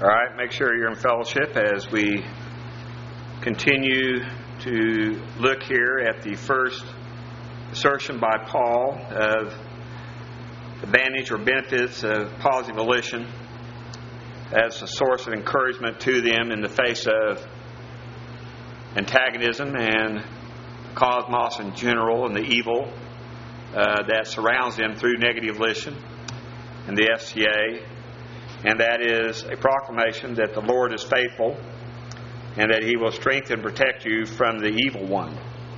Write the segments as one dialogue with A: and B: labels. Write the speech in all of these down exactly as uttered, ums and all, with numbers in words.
A: All right, make sure you're in fellowship as we continue to look here at the first assertion by Paul of advantage or benefits of positive volition as a source of encouragement to them in the face of antagonism and cosmos in general and the evil uh, that surrounds them through negative volition and the F C A. And that is a proclamation that the Lord is faithful and that He will strengthen and protect you from the evil one.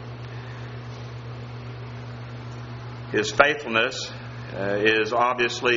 A: His faithfulness uh, is obviously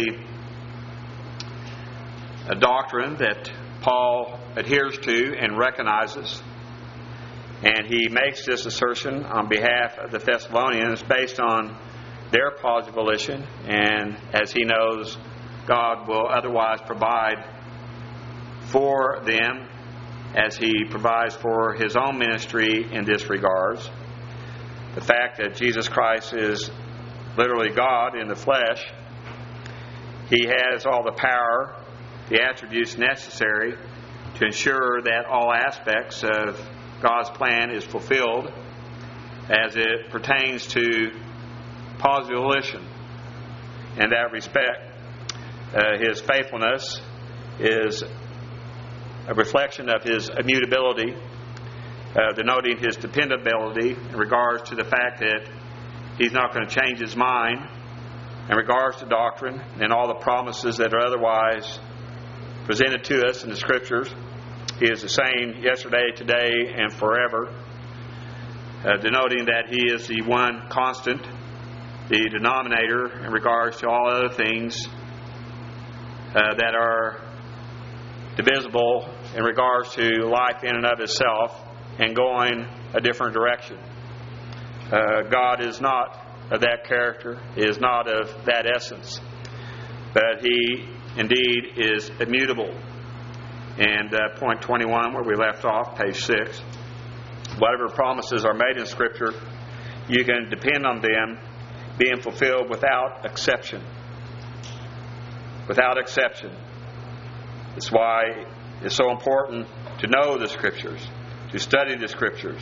A: a doctrine that Paul adheres to and recognizes. And he makes this assertion on behalf of the Thessalonians based on their positive volition, and as he knows, God will otherwise provide for them as He provides for His own ministry in this regards. The fact that Jesus Christ is literally God in the flesh, He has all the power, the attributes necessary to ensure that all aspects of God's plan is fulfilled as it pertains to positive volition. In that respect, Uh, his faithfulness is a reflection of His immutability, uh, denoting His dependability in regards to the fact that He's not going to change His mind in regards to doctrine and all the promises that are otherwise presented to us in the Scriptures. He is the same yesterday, today, and forever, uh, denoting that He is the one constant, the denominator in regards to all other things Uh, that are divisible in regards to life in and of itself and going a different direction. Uh, God is not of that character. He is not of that essence. But He indeed is immutable. And uh, point twenty-one, where we left off, page six, whatever promises are made in Scripture, you can depend on them being fulfilled without exception. Without exception. That's why it's so important to know the Scriptures, to study the Scriptures,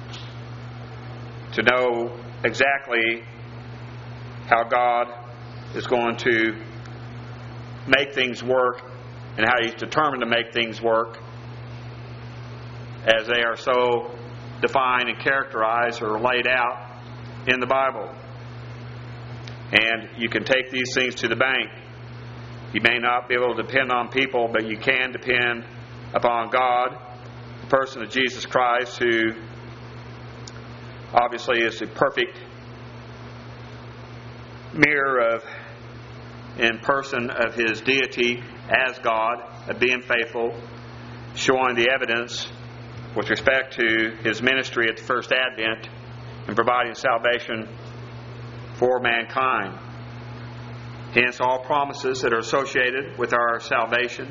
A: to know exactly how God is going to make things work and how He's determined to make things work as they are so defined and characterized or laid out in the Bible. And you can take these things to the bank. You may not be able to depend on people, but you can depend upon God, the person of Jesus Christ, who obviously is the perfect mirror of, in person of His deity as God, of being faithful, showing the evidence with respect to His ministry at the first advent and providing salvation for mankind. Hence, all promises that are associated with our salvation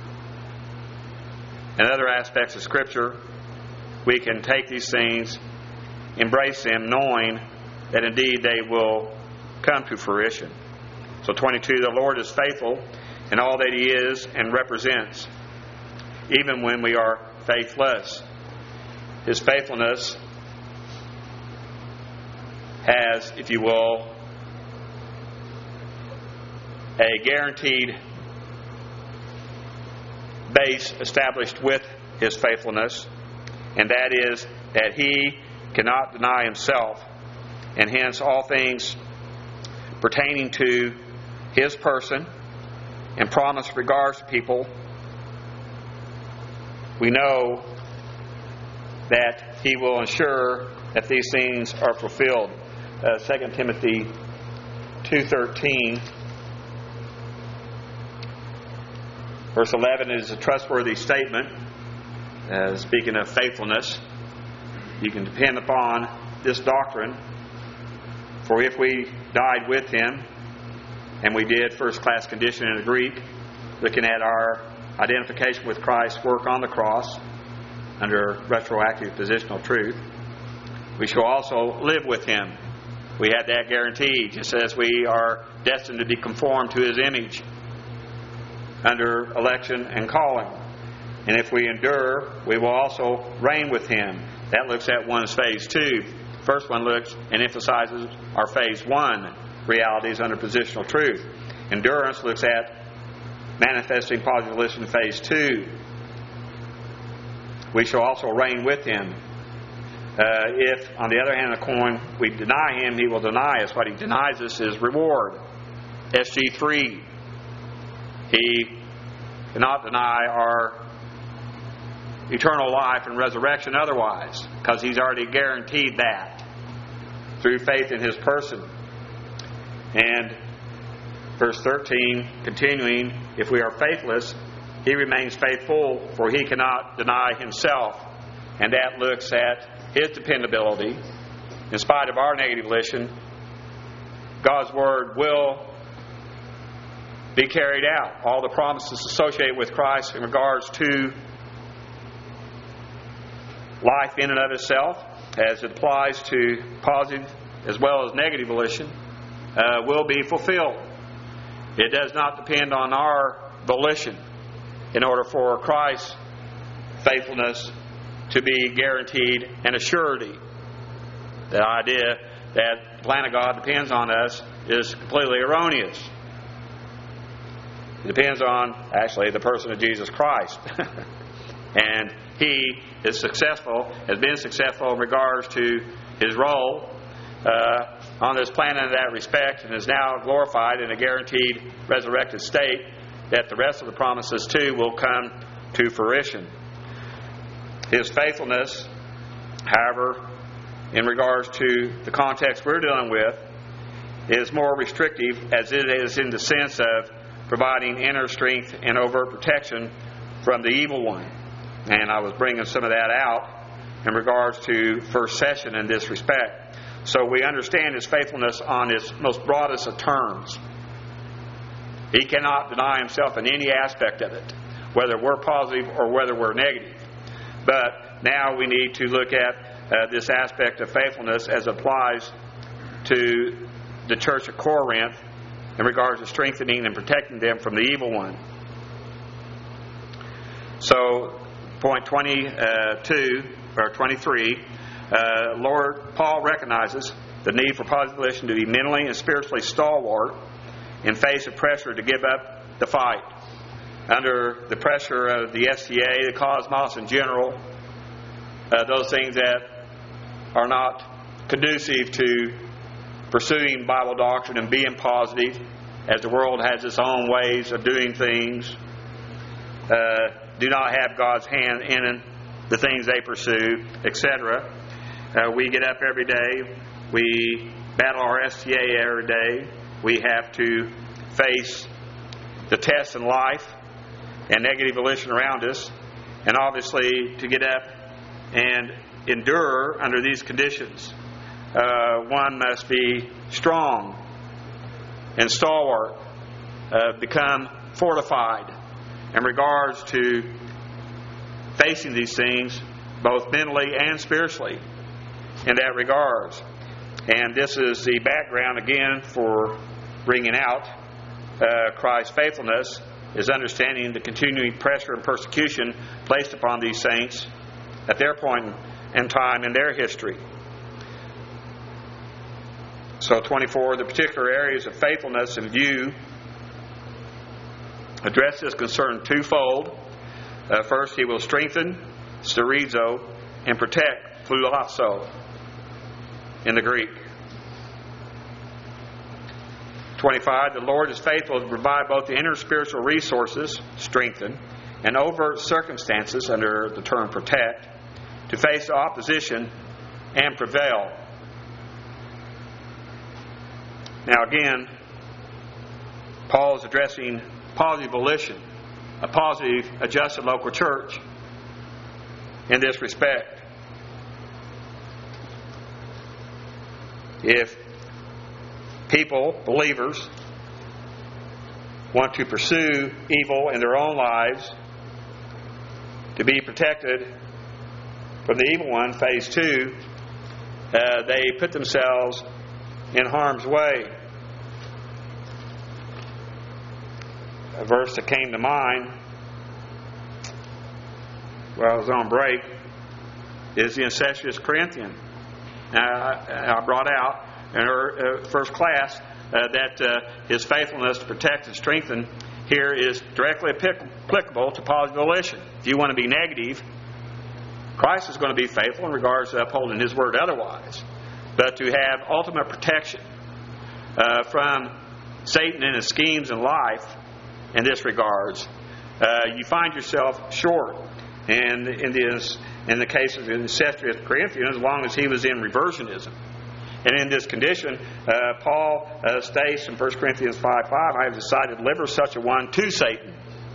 A: and other aspects of Scripture, we can take these things, embrace them, knowing that indeed they will come to fruition. So twenty-two, the Lord is faithful in all that He is and represents, even when we are faithless. His faithfulness has, if you will, a guaranteed base established with His faithfulness, and that is that He cannot deny Himself, and hence all things pertaining to His person and promise regards to people, we know that He will ensure that these things are fulfilled. Uh, Second Timothy two thirteen, verse eleven is a trustworthy statement. Uh, speaking of faithfulness, you can depend upon this doctrine. For if we died with Him, and we did, first class condition in the Greek, looking at our identification with Christ's work on the cross under retroactive positional truth, we shall also live with Him. We had that guarantee, just as we are destined to be conformed to His image. under election and calling. And if we endure, we will also reign with Him. That looks at one's phase two. First one looks and emphasizes our phase one realities under positional truth. Endurance looks at manifesting positive volition in phase two. We shall also reign with Him. Uh, if, on the other hand of the coin, we deny Him, He will deny us. What He denies us is reward. S G three. He cannot deny our eternal life and resurrection otherwise, because He's already guaranteed that through faith in His person. And verse thirteen, continuing, if we are faithless, He remains faithful, for He cannot deny Himself. And that looks at His dependability. In spite of our negative volition, God's Word will be carried out. All the promises associated with Christ in regards to life in and of itself, as it applies to positive as well as negative volition, uh, will be fulfilled. It does not depend on our volition in order for Christ's faithfulness to be guaranteed and a surety. The idea that the plan of God depends on us is completely erroneous. It depends on, actually, the person of Jesus Christ. And He is successful, has been successful in regards to His role uh, on this planet in that respect, and is now glorified in a guaranteed resurrected state, that the rest of the promises too will come to fruition. His faithfulness, however, in regards to the context we're dealing with, is more restrictive, as it is in the sense of providing inner strength and overt protection from the evil one. And I was bringing some of that out in regards to first session in this respect. So we understand His faithfulness on its most broadest of terms. He cannot deny Himself in any aspect of it, whether we're positive or whether we're negative. But now we need to look at uh, this aspect of faithfulness as it applies to the church of Corinth in regards to strengthening and protecting them from the evil one. So, point twenty-two, or twenty-three, uh, Lord Paul recognizes the need for positive volition to be mentally and spiritually stalwart in face of pressure to give up the fight. Under the pressure of the S T A, the cosmos in general, uh, those things that are not conducive to pursuing Bible doctrine and being positive, as the world has its own ways of doing things, uh, do not have God's hand in the things they pursue, et cetera. Uh, we get up every day. We battle our S T A every day. We have to face the tests in life and negative volition around us. And obviously, to get up and endure under these conditions, uh, one must be strong and stalwart, uh, become fortified in regards to facing these things, both mentally and spiritually, in that regards. And this is the background, again, for bringing out uh, Christ's faithfulness, is understanding the continuing pressure and persecution placed upon these saints at their point in time in their history. So twenty-four, the particular areas of faithfulness in view address this concern twofold. Uh, first, He will strengthen, sterizo, and protect, phulasso, in the Greek. twenty-five, the Lord is faithful to provide both the inner spiritual resources, strengthen, and overt circumstances, under the term protect, to face opposition and prevail. Now again, Paul is addressing positive volition, a positive adjusted local church in this respect. If people, believers, want to pursue evil in their own lives, to be protected from the evil one, phase two, uh, they put themselves in harm's way. a verse that came to mind while I was on break is the incestuous Corinthian. Uh, I brought out in our uh, first class uh, that uh, his faithfulness to protect and strengthen here is directly applicable to positive volition. If you want to be negative, Christ is going to be faithful in regards to upholding His word otherwise. But to have ultimate protection uh, from Satan and his schemes in life in this regards, uh, you find yourself short. And in this, in the case of the incestuous Corinthians, as long as he was in reversionism. And in this condition, uh, Paul uh, states in First Corinthians five five, I have decided to deliver such a one to Satan.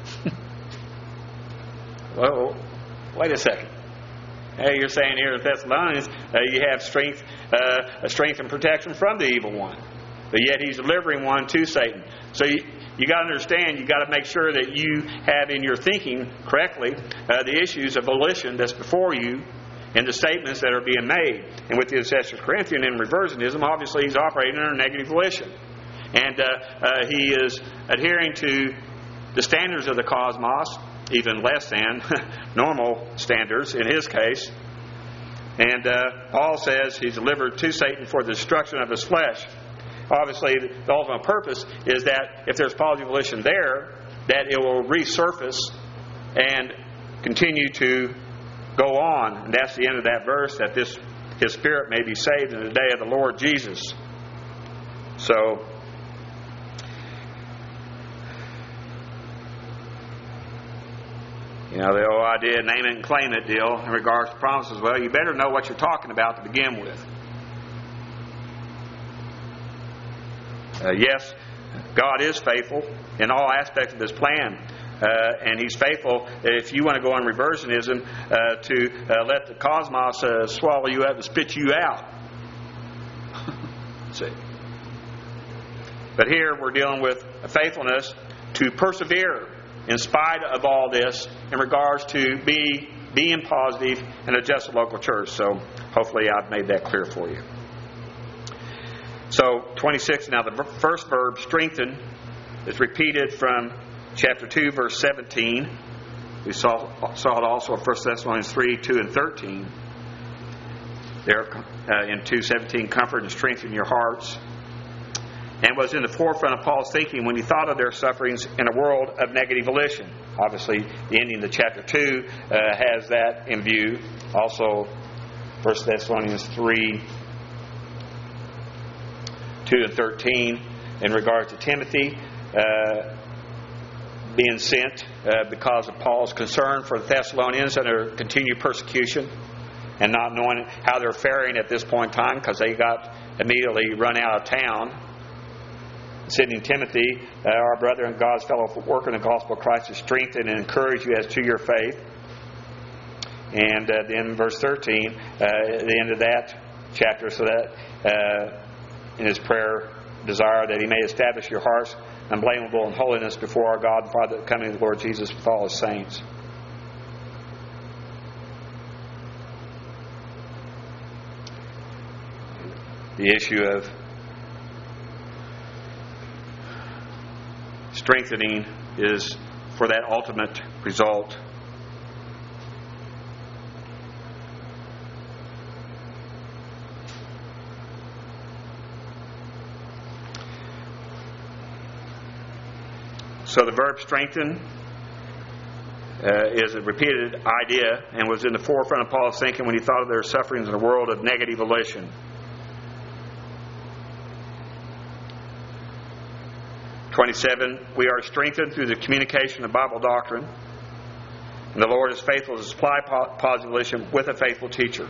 A: Well, wait a second. Hey, you're saying here in Thessalonians uh, you have strength, uh, strength and protection from the evil one, but yet he's delivering one to Satan. So you, you got to understand, you got to make sure that you have in your thinking correctly uh, the issues of volition that's before you and the statements that are being made. And with the incestuous Corinthian in reversionism, obviously he's operating under negative volition, and uh, uh, he is adhering to the standards of the cosmos, even less than normal standards in his case. And uh, Paul says he's delivered to Satan for the destruction of his flesh. Obviously, the ultimate purpose is that if there's positive volition there, that it will resurface and continue to go on. And that's the end of that verse, that this his spirit may be saved in the day of the Lord Jesus. So, you know, the old idea, name it and claim it deal in regards to promises. Well, you better know what you're talking about to begin with. Uh, yes, God is faithful in all aspects of His plan. Uh, and He's faithful, if you want to go on reversionism, uh, to uh, let the cosmos uh, swallow you up and spit you out. See. But here we're dealing with a faithfulness to persevere in spite of all this in regards to be being positive in a just local church. So hopefully I've made that clear for you. So twenty-six, now the first verb, strengthen, is repeated from chapter two, verse seventeen. We saw, saw it also in First Thessalonians three, two, and thirteen. There uh, in two seventeen, comfort and strengthen your hearts. And was in the forefront of Paul's thinking when he thought of their sufferings in a world of negative volition. Obviously, the ending of chapter two uh, has that in view. Also, First Thessalonians three, two and thirteen, in regard to Timothy uh, being sent uh, because of Paul's concern for the Thessalonians and their continued persecution, and not knowing how they're faring at this point in time because they got immediately run out of town. Sending Timothy, uh, our brother and God's fellow worker in the gospel of Christ, to strengthen and encourage you as to your faith. And uh, then verse thirteen, uh, at the end of that chapter, so that uh, in his prayer, desire that He may establish your hearts unblameable in holiness before our God and Father, the coming of the Lord Jesus with all His saints. The issue of strengthening is for that ultimate result. So the verb strengthen uh, is a repeated idea and was in the forefront of Paul's thinking when he thought of their sufferings in a world of negative volition. twenty-seven, we are strengthened through the communication of Bible doctrine, and the Lord is faithful to supply positive volition with a faithful teacher.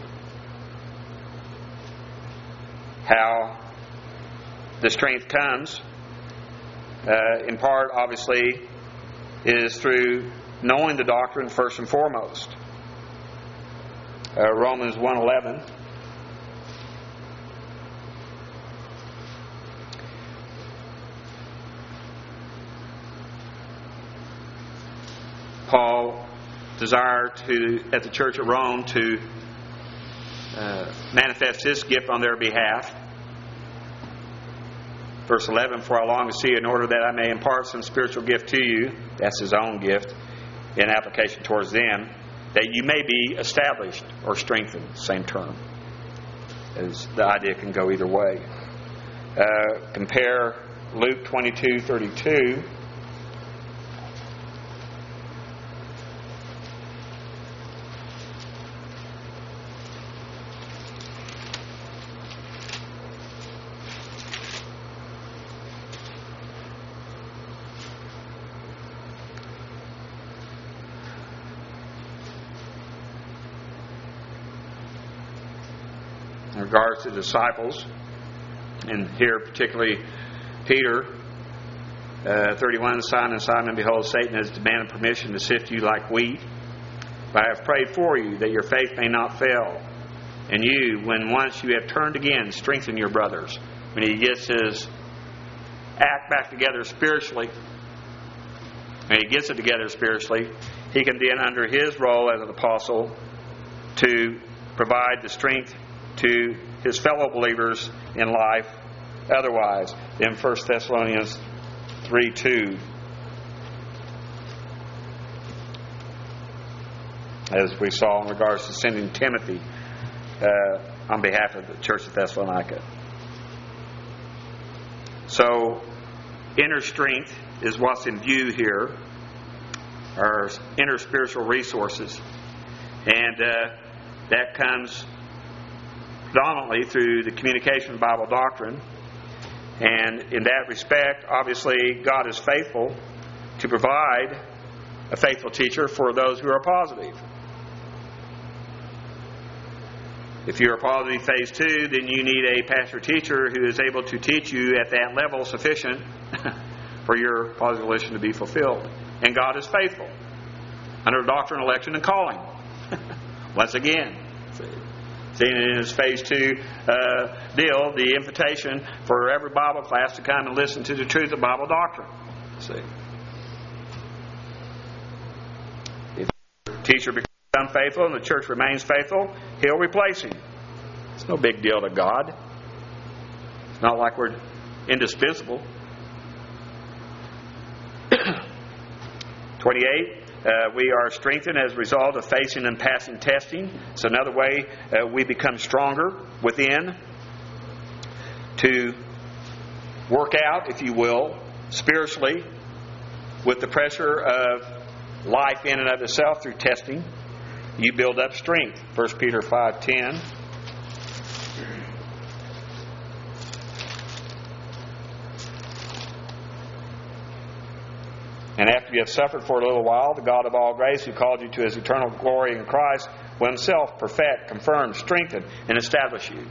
A: How the strength comes, uh, in part, obviously, is through knowing the doctrine first and foremost. Uh, Romans one eleven. Paul desired to, at the church at Rome, to uh, manifest his gift on their behalf. Verse eleven, for I long to see you in order that I may impart some spiritual gift to you. That's his own gift in application towards them, that you may be established or strengthened. Same term. As the idea can go either way. Uh, compare Luke twenty-two thirty-two. In regards to the disciples, and here particularly Peter, uh, thirty-one, Simon, Simon, behold, Satan has demanded permission to sift you like wheat. But I have prayed for you that your faith may not fail. And you, when once you have turned again, strengthen your brothers. When he gets his act back together spiritually, when he gets it together spiritually, he can then, under his role as an apostle, to provide the strength to his fellow believers in life otherwise. In First Thessalonians three two, as we saw in regards to sending Timothy uh, on behalf of the church of Thessalonica. So inner strength is what's in view here, our inner spiritual resources, and uh, that comes predominantly through the communication of Bible doctrine. And in that respect, obviously, God is faithful to provide a faithful teacher for those who are positive. If you're a positive phase two, then you need a pastor teacher who is able to teach you at that level sufficient for your positive volition to be fulfilled. And God is faithful under doctrine, election, and calling. Once again, see. Seeing in his phase two uh, deal, the invitation for every Bible class to come and listen to the truth of Bible doctrine. See, if the teacher becomes unfaithful and the church remains faithful, he'll replace him. It's no big deal to God. It's not like we're indispensable. twenty-eight. Uh, we are strengthened as a result of facing and passing testing. So another way uh, we become stronger within to work out, if you will, spiritually with the pressure of life in and of itself through testing. You build up strength. First Peter five ten. And after you have suffered for a little while, the God of all grace, who called you to his eternal glory in Christ, will himself perfect, confirm, strengthen, and establish you.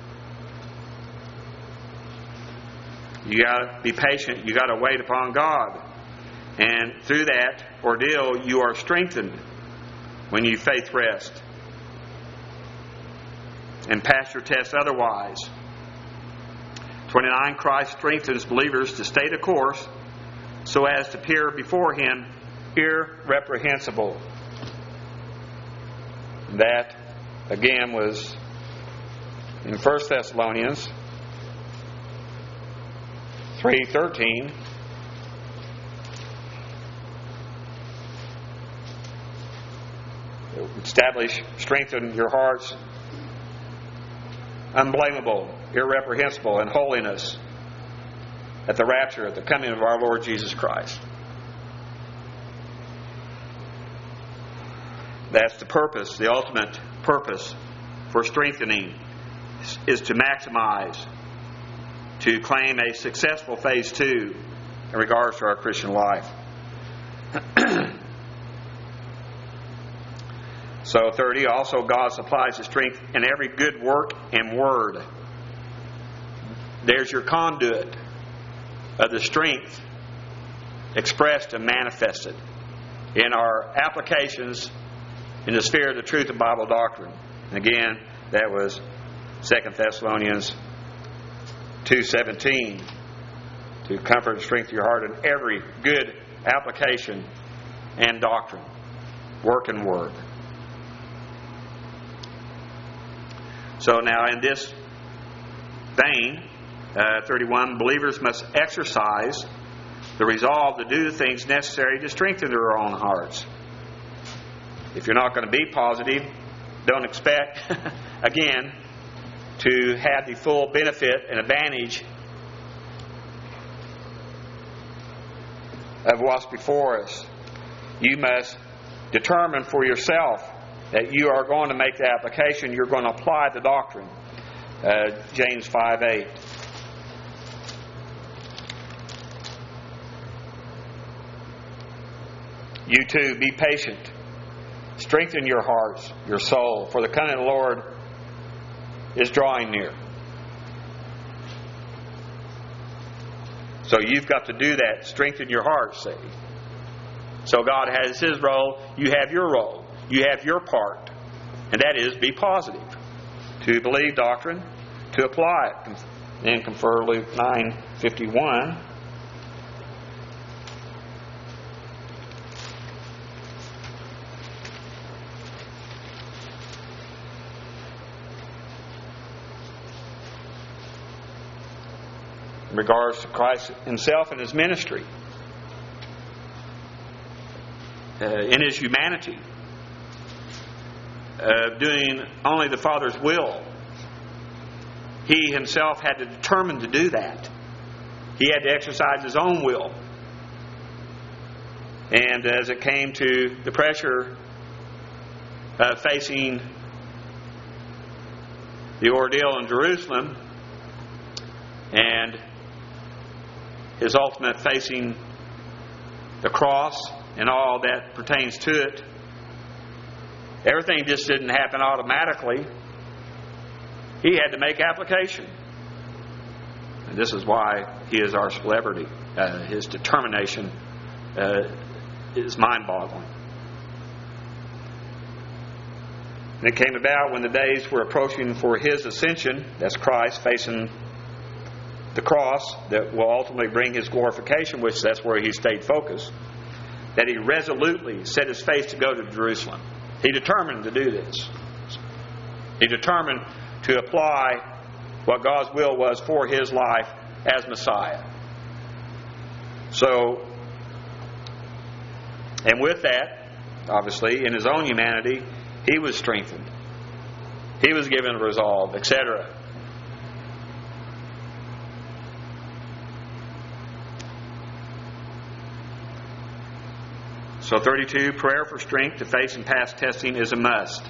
A: You got to be patient. You got to wait upon God. And through that ordeal, you are strengthened when you faith rest and pass your test otherwise. twenty-nine. Christ strengthens believers to stay the course so as to appear before him irreprehensible. That, again, was in First Thessalonians three thirteen. Establish, strengthen your hearts unblameable, irreprehensible in holiness at the rapture, at the coming of our Lord Jesus Christ. That's the purpose, the ultimate purpose for strengthening is to maximize, to claim a successful phase two in regards to our Christian life. So thirty, also God supplies the strength in every good work and word. There's your conduit of the strength expressed and manifested in our applications in the sphere of the truth of Bible doctrine. And again, that was Second Thessalonians two seventeen, to comfort and strengthen your heart in every good application and doctrine, work and word. So now in this vein, Uh, thirty-one, believers must exercise the resolve to do the things necessary to strengthen their own hearts. If you're not going to be positive, don't expect, again, to have the full benefit and advantage of what's before us. You must determine for yourself that you are going to make the application, you're going to apply the doctrine. Uh, James five eight. You too, be patient. Strengthen your hearts, your soul, for the coming of the Lord is drawing near. So you've got to do that. Strengthen your heart, see. So God has His role. You have your role. You have your part. And that is be positive. To believe doctrine, to apply it. Then confer Luke nine fifty-one. In regards to Christ Himself and His ministry, uh, in His humanity, uh, doing only the Father's will, He Himself had to determine to do that. He had to exercise His own will. And as it came to the pressure uh, facing the ordeal in Jerusalem, and His ultimate facing the cross and all that pertains to it, everything just didn't happen automatically. He had to make application. And this is why He is our celebrity. Uh, his determination uh, is mind-boggling. And it came about when the days were approaching for His ascension, that's Christ facing the cross that will ultimately bring His glorification, which that's where He stayed focused, that He resolutely set His face to go to Jerusalem. He determined to do this. He determined to apply what God's will was for His life as Messiah. So, and with that, obviously, in His own humanity, He was strengthened. He was given a resolve, et cetera. So thirty-two, prayer for strength to face and pass testing is a must.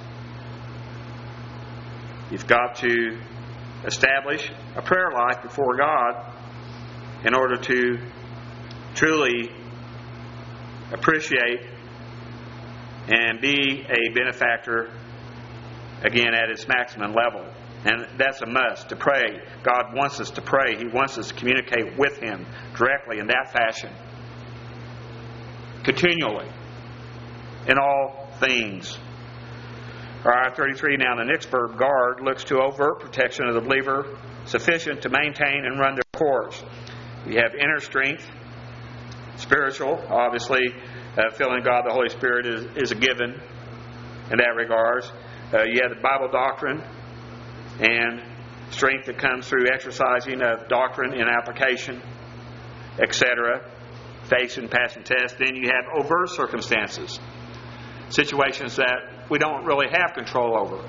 A: You've got to establish a prayer life before God in order to truly appreciate and be a benefactor, again, at its maximum level. And that's a must, to pray. God wants us to pray. He wants us to communicate with Him directly in that fashion. Continually. In all things. Alright, thirty-three. Now the next verb, guard, looks to overt protection of the believer, sufficient to maintain and run their course. You have inner strength, spiritual, obviously, uh, filling God the Holy Spirit is, is a given in that regards. Uh, you have the Bible doctrine and strength that comes through exercising of doctrine in application, et cetera. Facing, passing tests. Then you have overt circumstances, situations that we don't really have control over.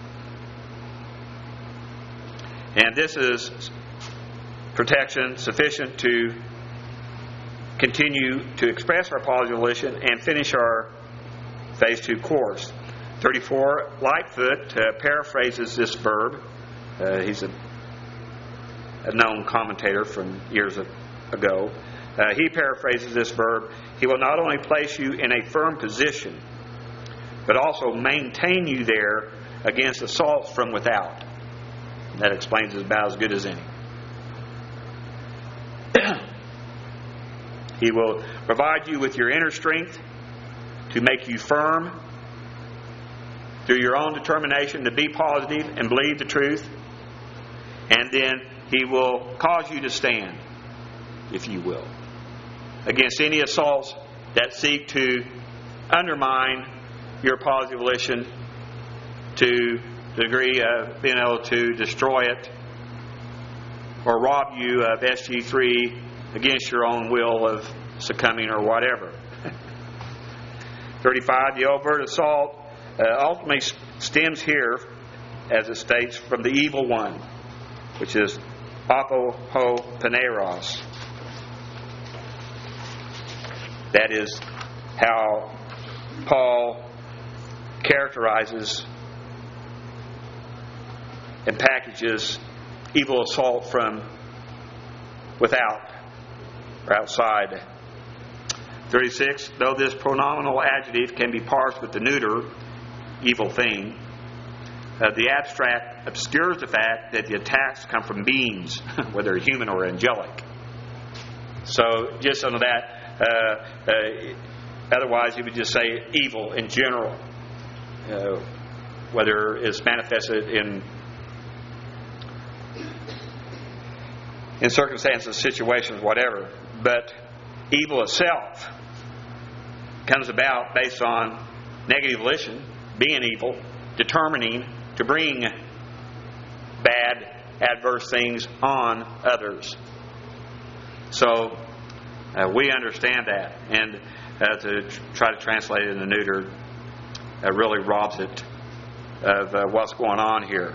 A: And this is protection sufficient to continue to express our positive volition and finish our phase two course. thirty-four, Lightfoot uh, paraphrases this verb. Uh, he's a, a known commentator from years ago. Uh, he paraphrases this verb. He will not only place you in a firm position, but also maintain you there against assaults from without. And that explains it about as good as any. He will provide you with your inner strength to make you firm through your own determination to be positive and believe the truth. And then He will cause you to stand, if you will, against any assaults that seek to undermine your positive volition to the degree of being able to destroy it or rob you of S G three against your own will of succumbing or whatever. thirty-five, the overt assault uh, ultimately stems here, as it states, from the evil one, which is apohopaneros. That is how Paul characterizes and packages evil assault from without or outside. thirty-six, though this pronominal adjective can be parsed with the neuter, evil thing, uh, the abstract obscures the fact that the attacks come from beings, whether human or angelic. So, just under that, uh, uh, otherwise you would just say evil in general, uh, whether it's manifested in in circumstances, situations, whatever. But evil itself comes about based on negative volition, being evil, determining to bring bad, adverse things on others. So uh, we understand that, and uh, to tr- try to translate it in the neuter uh, really robs it of uh, what's going on here.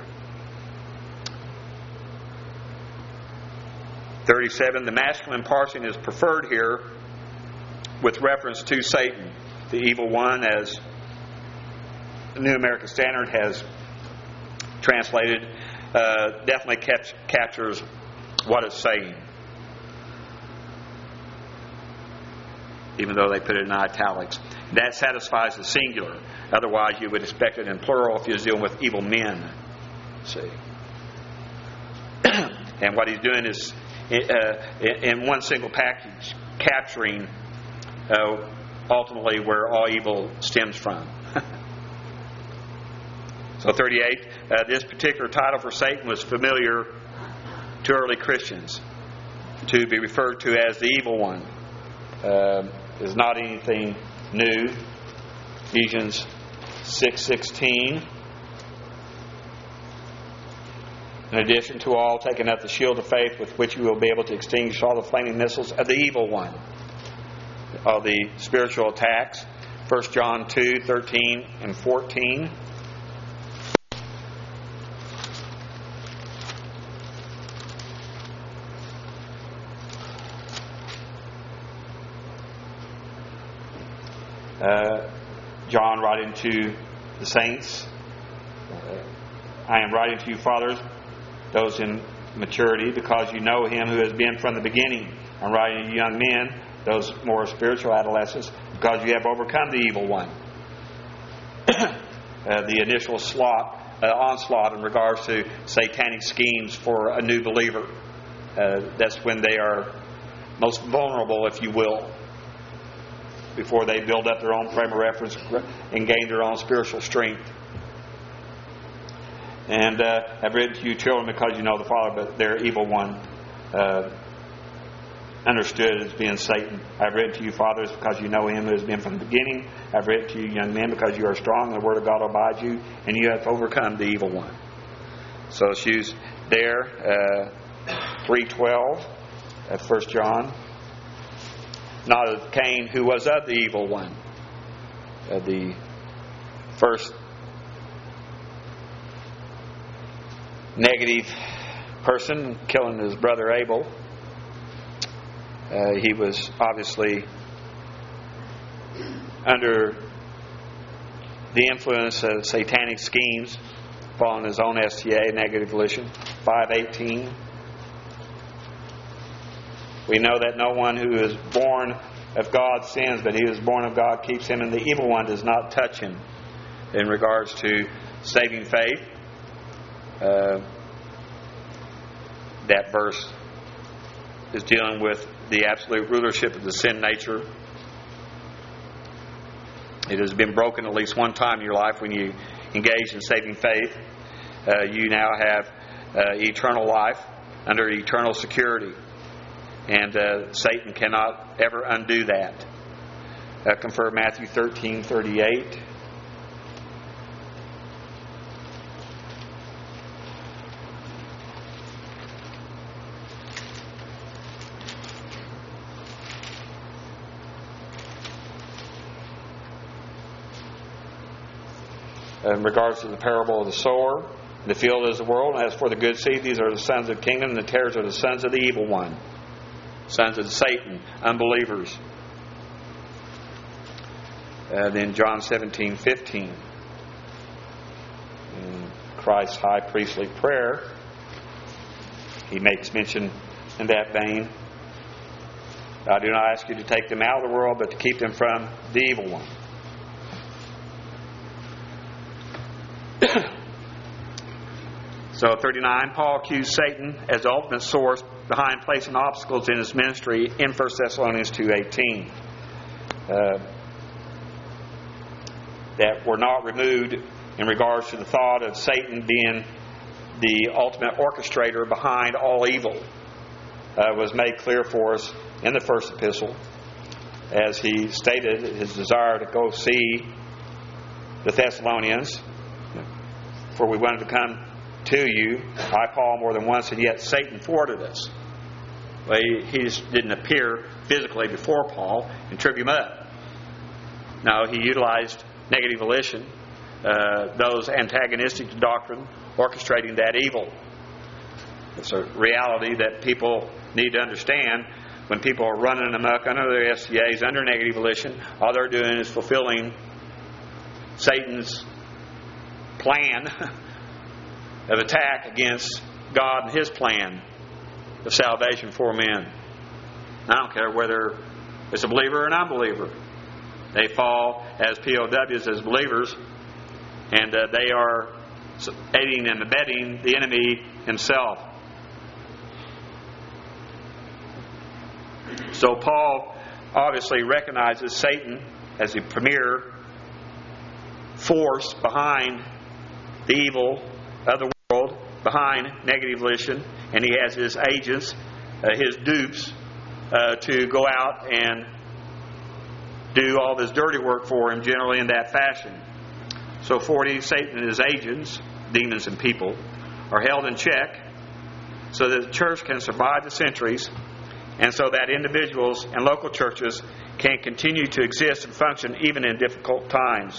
A: thirty-seven, the masculine parsing is preferred here with reference to Satan, the evil one, as the New American Standard has translated, uh, definitely cap- captures what it's saying, even though they put it in italics. That satisfies the singular. Otherwise, you would expect it in plural if you're dealing with evil men. See, and what he's doing is, Uh, in one single package, capturing uh, ultimately where all evil stems from. So thirty-eight, uh, this particular title for Satan was familiar to early Christians. To be referred to as the evil one uh, is not anything new. Ephesians six sixteen. In addition to all, taking up the shield of faith with which you will be able to extinguish all the flaming missiles of the evil one. All the spiritual attacks. First John two, thirteen and fourteen. Uh, John writing to the saints. Uh, I am writing to you, fathers, those in maturity, because you know him who has been from the beginning. I'm writing to you, young men, those more spiritual adolescents, because you have overcome the evil one. uh, the initial slot, uh, onslaught in regards to satanic schemes for a new believer. Uh, that's when they are most vulnerable, if you will, before they build up their own frame of reference and gain their own spiritual strength. And uh, I've written to you, children, because you know the Father, but their evil one uh, understood as being Satan. I've written to you, fathers, because you know him who has been from the beginning. I've written to you, young men, because you are strong, and the word of God abides you, and you have overcome the evil one. So it's used there, uh, three twelve at First John. Not of Cain, who was of the evil one. Uh, the first negative person killing his brother Abel. Uh, he was obviously under the influence of satanic schemes, following his own S T A, negative volition. five eighteen. We know that no one who is born of God sins, but he who is born of God keeps him, and the evil one does not touch him. In regards to saving faith, Uh, that verse is dealing with the absolute rulership of the sin nature. It has been broken at least one time in your life when you engage in saving faith. Uh, you now have uh, eternal life under eternal security, and uh, Satan cannot ever undo that. Uh, confer Matthew thirteen thirty-eight. in regards to the parable of the sower. The field is the world, and as for the good seed, these are the sons of the kingdom, and the tares are the sons of the evil one, sons of Satan, unbelievers. Uh, then John seventeen fifteen, in Christ's high priestly prayer, he makes mention in that vein. I do not ask you to take them out of the world, but to keep them from the evil one. So thirty-nine, Paul accused Satan as the ultimate source behind placing obstacles in his ministry in First Thessalonians two eighteen. Uh, that were not removed in regards to the thought of Satan being the ultimate orchestrator behind all evil uh, was made clear for us in the first epistle, as he stated his desire to go see the Thessalonians, for we wanted to come to you, I, Paul, more than once, and yet Satan thwarted us. Well, he, he just didn't appear physically before Paul and trip him up. No, he utilized negative volition, uh, those antagonistic to doctrine, orchestrating that evil. It's a reality that people need to understand. When people are running amok under their S C As, under negative volition, all they're doing is fulfilling Satan's plan of attack against God and His plan of salvation for men. I don't care whether it's a believer or an unbeliever. They fall as P O Ws, as believers, and uh, they are aiding and abetting the enemy himself. So Paul obviously recognizes Satan as the premier force behind the evil of the world, behind negative volition, and he has his agents, uh, his dupes, uh, to go out and do all this dirty work for him, generally in that fashion. So forty, Satan and his agents, demons and people, are held in check so that the church can survive the centuries, and so that individuals and local churches can continue to exist and function even in difficult times.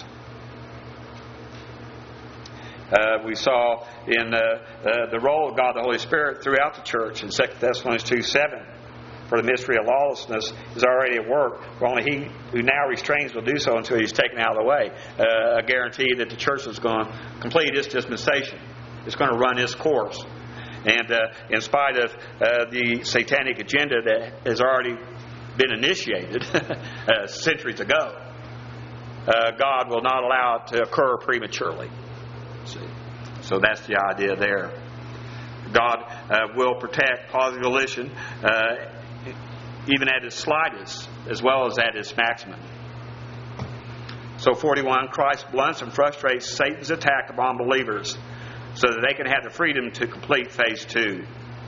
A: Uh, we saw in uh, uh, the role of God the Holy Spirit throughout the church in Second Thessalonians two seven. For the mystery of lawlessness is already at work, for only he who now restrains will do so until he's taken out of the way. Uh, a guarantee that the church is going to complete its dispensation. It's going to run its course. And uh, in spite of uh, the satanic agenda that has already been initiated uh, centuries ago, uh, God will not allow it to occur prematurely. See? So that's the idea there. God uh, will protect positive volition uh, even at its slightest, as well as at its maximum. So forty-one, Christ blunts and frustrates Satan's attack upon believers so that they can have the freedom to complete phase two.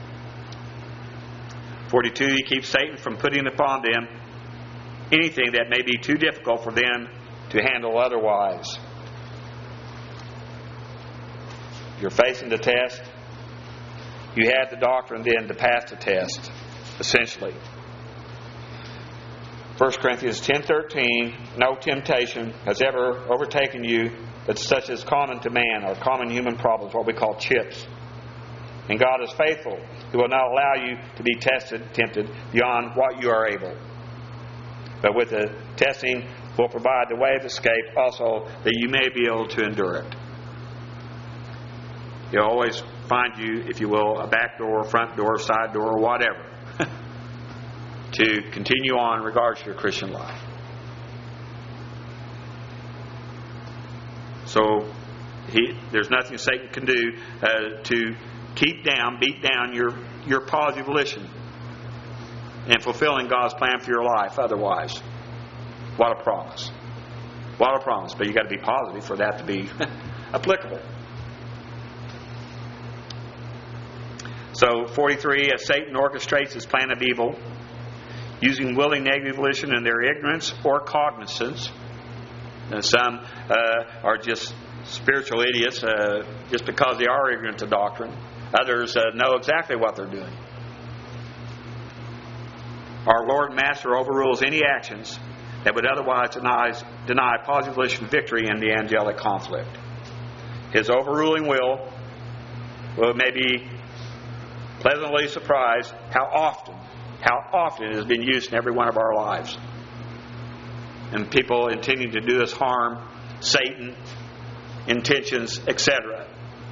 A: forty-two, he keeps Satan from putting upon them anything that may be too difficult for them to handle otherwise. You're facing the test. You had the doctrine then to pass the test, essentially. First Corinthians ten thirteen, no temptation has ever overtaken you but such as common to man, or common human problems, what we call chips. And God is faithful, who will not allow you to be tested, tempted beyond what you are able. But with the testing will provide the way of escape also, that you may be able to endure it. You'll always find you, if you will, a back door, front door, side door, or whatever, to continue on in regards to your Christian life. So he, there's nothing Satan can do uh, to keep down, beat down your, your positive volition and fulfilling God's plan for your life otherwise. What a promise. What a promise. But you've got to be positive for that to be applicable. So forty-three, as Satan orchestrates his plan of evil, using willing negative volition in their ignorance or cognizance. And some uh, are just spiritual idiots uh, just because they are ignorant to doctrine. Others uh, know exactly what they're doing. Our Lord and Master overrules any actions that would otherwise deny, deny positive volition victory in the angelic conflict. His overruling will will maybe pleasantly surprised how often, how often it has been used in every one of our lives. And people intending to do us harm, Satan, intentions, et cetera.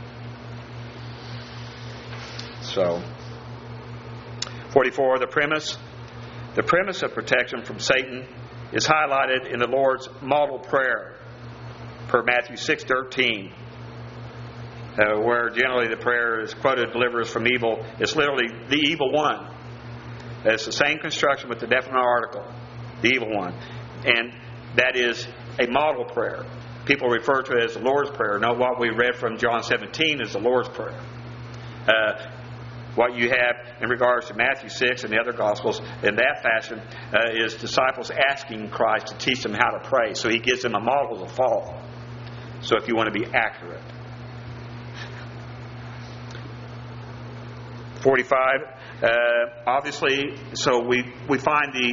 A: So, forty-four, the premise. The premise of protection from Satan is highlighted in the Lord's model prayer, per Matthew six thirteen, uh, where generally the prayer is quoted, "Deliver us from evil." It's literally the evil one. It's the same construction with the definite article, the evil one. And that is a model prayer. People refer to it as the Lord's Prayer. Now, what we read from John seventeen is the Lord's Prayer. Uh, what you have in regards to Matthew six and the other Gospels in that fashion uh, is disciples asking Christ to teach them how to pray. So He gives them a model to follow. So if you want to be accurate. forty-five, uh, obviously, so we, we find the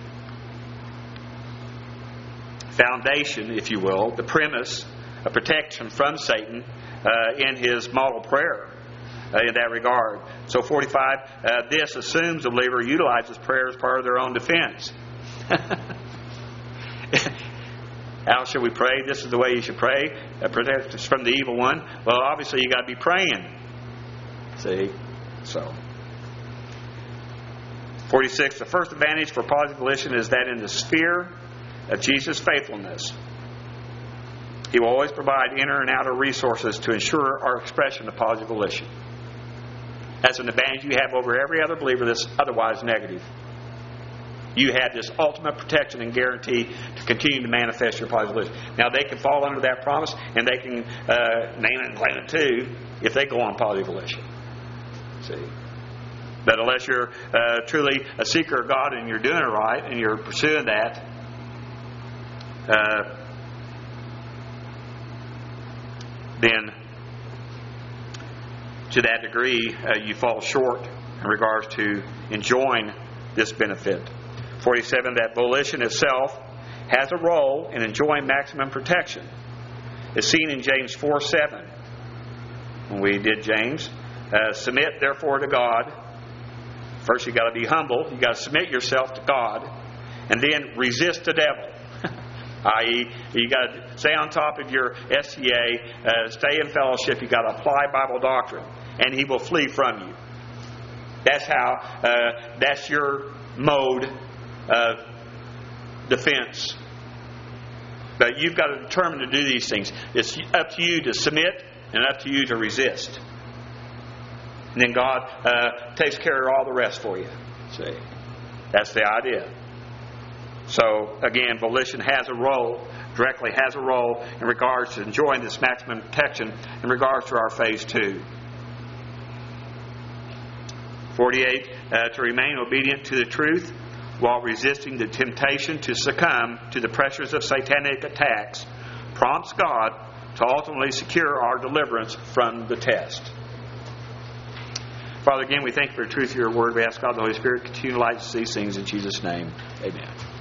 A: foundation, if you will, the premise of protection from Satan uh, in His model prayer uh, in that regard. So forty-five, uh, this assumes the believer utilizes prayer as part of their own defense. How should we pray? This is the way you should pray. Uh, protect us from the evil one. Well, obviously you got to be praying. See? So. forty-six, the first advantage for positive volition is that in the sphere of Jesus' faithfulness, He will always provide inner and outer resources to ensure our expression of positive volition. That's an advantage you have over every other believer that's otherwise negative. You have this ultimate protection and guarantee to continue to manifest your positive volition. Now, they can fall under that promise, and they can uh, name it and claim it too if they go on positive volition. See? But unless you're uh, truly a seeker of God and you're doing it right and you're pursuing that, uh, then to that degree uh, you fall short in regards to enjoying this benefit. forty-seven, that volition itself has a role in enjoying maximum protection. It's seen in James four seven. When we did James, uh, submit therefore to God. First you got to be humble. You got to submit yourself to God, and then resist the devil. that is, you got to stay on top of your S C A, uh, stay in fellowship. You got to apply Bible doctrine, and he will flee from you. That's how. Uh, that's your mode of defense. But you've got to determine to do these things. It's up to you to submit, and up to you to resist. And then God uh, takes care of all the rest for you. See, that's the idea. So again, volition has a role, directly has a role in regards to enjoying this maximum protection in regards to our phase two. forty-eight, uh, to remain obedient to the truth while resisting the temptation to succumb to the pressures of satanic attacks prompts God to ultimately secure our deliverance from the test. Father, again, we thank you for the truth of your word. We ask God the Holy Spirit continue to light us these things in Jesus' name. Amen.